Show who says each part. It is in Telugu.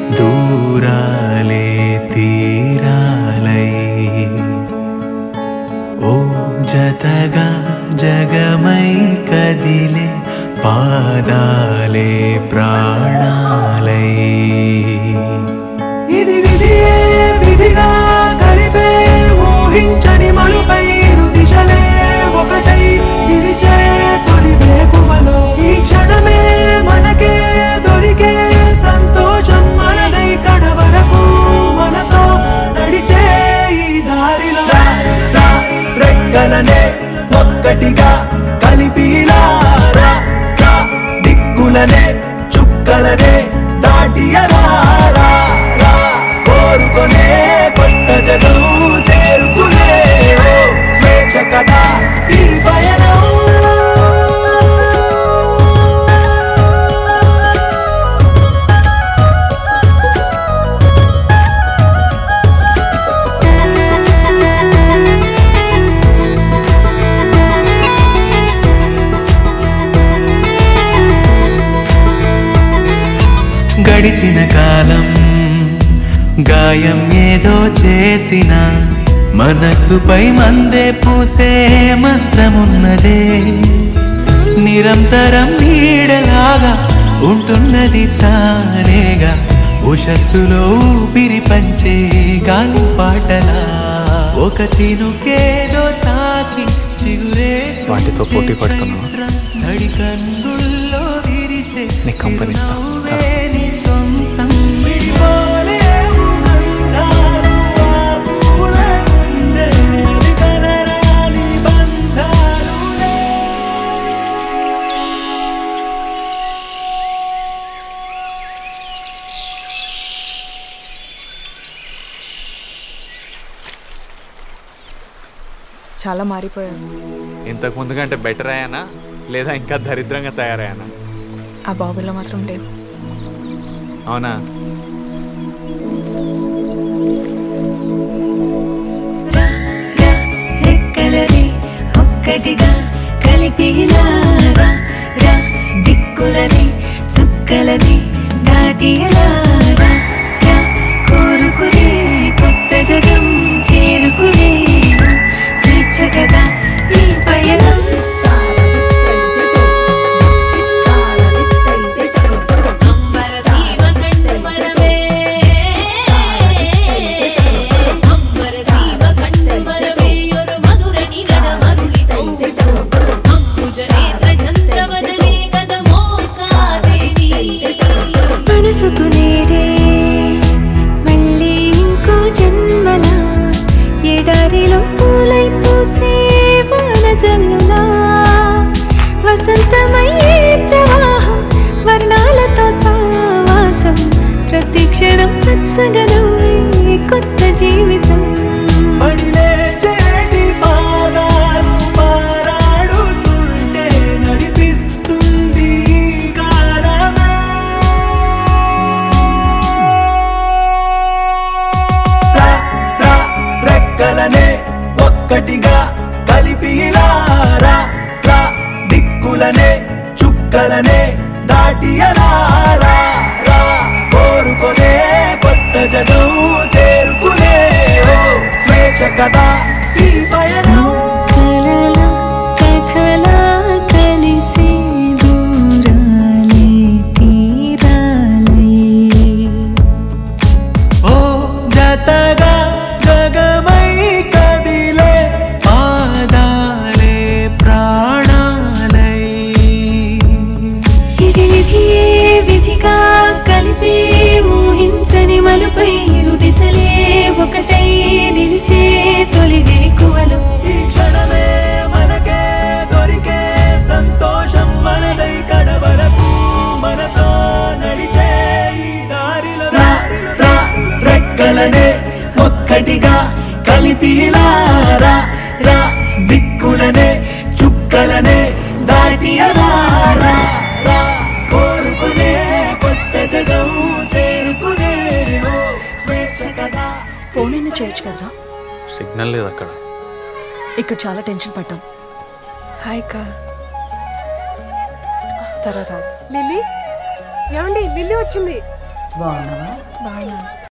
Speaker 1: దూరాలే తీరాలై ఓ జతగా జగమై కదిలే పాదాలే ప్రాణాలై ఇది విధియే విధిగా కలిపే ఊహించని మలుపై ఇరు దిశలే ఒకటై నిలిచే తొలి వేకువలో ఈ క్షణమే మనకే దొరికే సంతోషం మనదై కడవరకు మనతో నడిచే ఈ దారిలో రెక్కలనే ఒక్కటిగా కలిపిలారా దిక్కులనే చుక్కలనే దాటియలారా కోరుకొనే కొత్త జగం చేరుకునే స్వేచ్ఛ కదా ఈ పయనం గడిచిన కాలం గాయం ఏదో చేసిన మనస్సుపై మందే పూసే మంత్రమున్నదే నిరంతరం నీడలాగా ఉంటున్నది తానేగా ఉషస్సులో ఊపిరి పంచే గాలి పాటలా ఒక చినుకేదో తాకి చిగురే
Speaker 2: వాటితో పోటీ పడుతున్నావా?
Speaker 1: నడి కన్నుల్లో విరిసే
Speaker 2: నీకు కంపెనీ ఇస్తా.
Speaker 3: చాలా మారిపోయాను.
Speaker 2: ఇంతకు ముందు కంటే బెటర్ అయ్యానా లేదా ఇంకా దరిద్రంగా తయారయ్యానా?
Speaker 3: ఆ బాబులో మాత్రం లేవు.
Speaker 2: అవునా?
Speaker 4: రెక్కలది ఒక్కటిగా కలిపిలారా దిక్కులని చుక్కలని దాటియలారా కోరుకునే కొత్త జగం చేరుకునే స్వేచ్ఛ కదా ఈ పయనం మనసుకునేడే మళ్ళీ ఇంకో జన్మల ఎడారిలో పూలై పూసే వాన జల్లులా వసంతమయ్యే ప్రవాహం వర్ణాలతో సావాసం ప్రతి క్షణం పచ్చగనం కొత్త జీవితం
Speaker 1: రెక్కలనే ఒక్కటిగా కలిపిలారా దిక్కులనే చుక్కలనే దాటియలారా కోరుకొనే కొత్త జగం చేరుకునే స్వేచ్ఛ కదా ఈ పయనం
Speaker 4: కథలా కలిసి దూరాలే తీరాలే
Speaker 1: ఓ జతగా జగమై కదిలే పాదాలే ప్రాణాలై
Speaker 4: ఇది విధియే విధిగా కలిపే ఊహించని మలుపై ఇరు దిశలే ఒకటై నిలిచే తొలి వేకువలు
Speaker 1: ఈ క్షణమే మనకే దొరికే సంతోషం మనదై కడవరకు మనతో నడిచే ఈ దారిలో రెక్కలనే ఒక్కటిగా కలిపిలారా దిక్కులనే చుక్కలనే దాటియలారా కోరుకునే కొత్త జగం చేరుకునే స్వేచ్ఛ కదా.
Speaker 3: ఫోన్ అయినా చేయొచ్చు కదరా?
Speaker 2: సిగ్నల్ లేదు అక్కడ.
Speaker 3: ఇక్కడ చాలా టెన్షన్ పడ్డాం. హాయ్ కా తర్వాత
Speaker 5: లిల్లీ, ఏమండి లిల్లీ వచ్చింది. బాగున్నావా?
Speaker 3: బాగున్నాను.